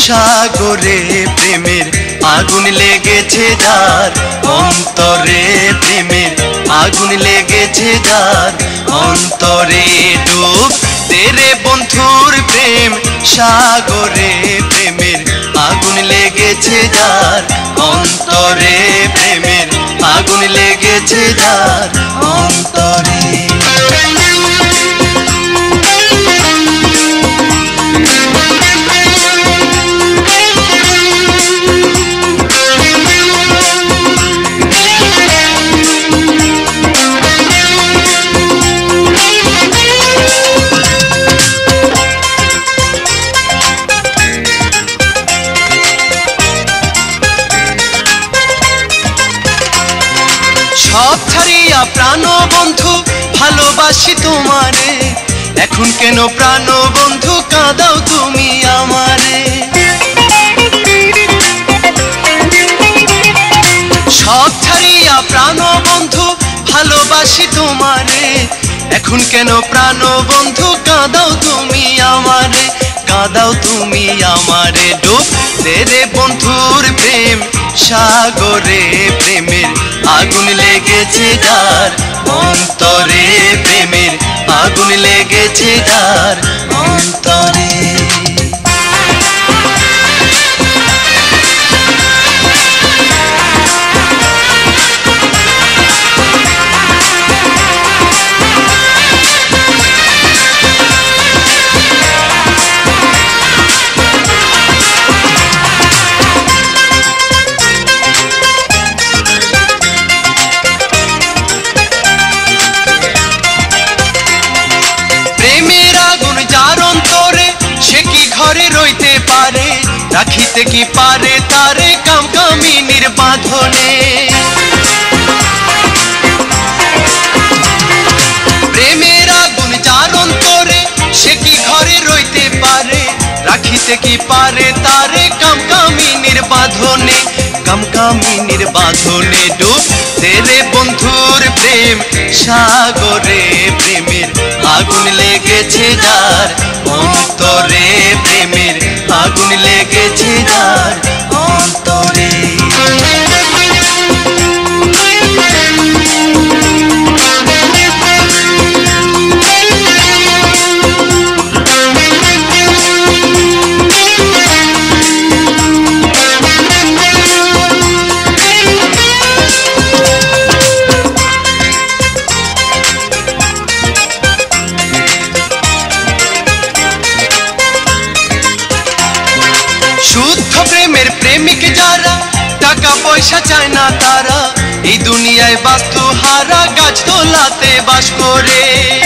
সাগরে প্রেমের আগুন লেগেছে যার অন্তরে, প্রেমের আগুন লেগেছে যার অন্তরে। ডুব তেরে বন্ধুর প্রেম সাগরে, প্রেমের আগুন লেগেছে যার অন্তরে, প্রেমের আগুন লেগেছে যার অন্তরে। সব ছাড়িয়া প্রাণ বন্ধু ভালোবাসি তোমারে, এখন কেন প্রাণ বন্ধু কাঁদাও তুমি আমারে। সব ছাড়িয়া প্রাণ বন্ধু ভালোবাসি তোমারে, এখন কেন প্রাণ বন্ধু কাঁদাও তুমি আমারে, কাঁদাও তুমি আমারে। ডুব তেরে বন্ধুর প্রেম সাগরে, প্রেমের আগুন লেগেছে যার অন্তরে, প্রেমের আগুন লেগেছে যার অন্তরে। রইতে পারে রাখিতে কি পারে তারে কামকামিনীর বাঁধনে। প্রেমের আগুন যার অন্তরে সে কি ঘরে রইতে পারে রাখিতে কি পারে তারে কামকামিনীর বাঁধনে, কামকামিনীর বাঁধনে। ডুব তেরে বন্ধুর প্রেম সাগরে, প্রেমের আগুন লেগেছে যার অন্তরে, প্রেমের আগুন লেগেছে যার অন্তরে। শুদ্ধ প্রেমের প্রেমিক যারা টাকা পয়সা চায় না তারা, এই দুনিয়ায় বাস্তু হারা গাছ তোলাতে বাস করে।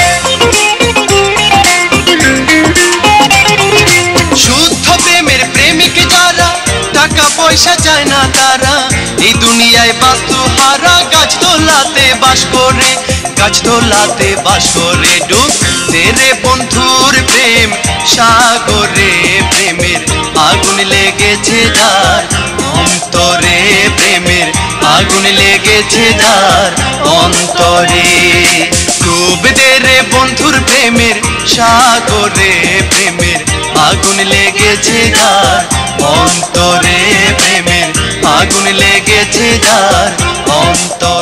শুদ্ধ প্রেমের প্রেমিক যারা টাকা পয়সা চায় না তারা, এই দুনিয়ায় বাস্তু হারা গাছ তোলাতে বাস করে, গাছ তোলাতে বাস করে। ডুব তেরে বন্ধুর প্রেম সাগরে, প্রেমের আগুন লেগেছে যার অন্তরে, প্রেমের আগুন লেগেছে যার অন্তরে। ডুব তেরে বন্ধুর প্রেমের সাগরে, প্রেমের আগুন লেগেছে যার অন্তরে, প্রেমের আগুন লেগেছে যার অন্তরে।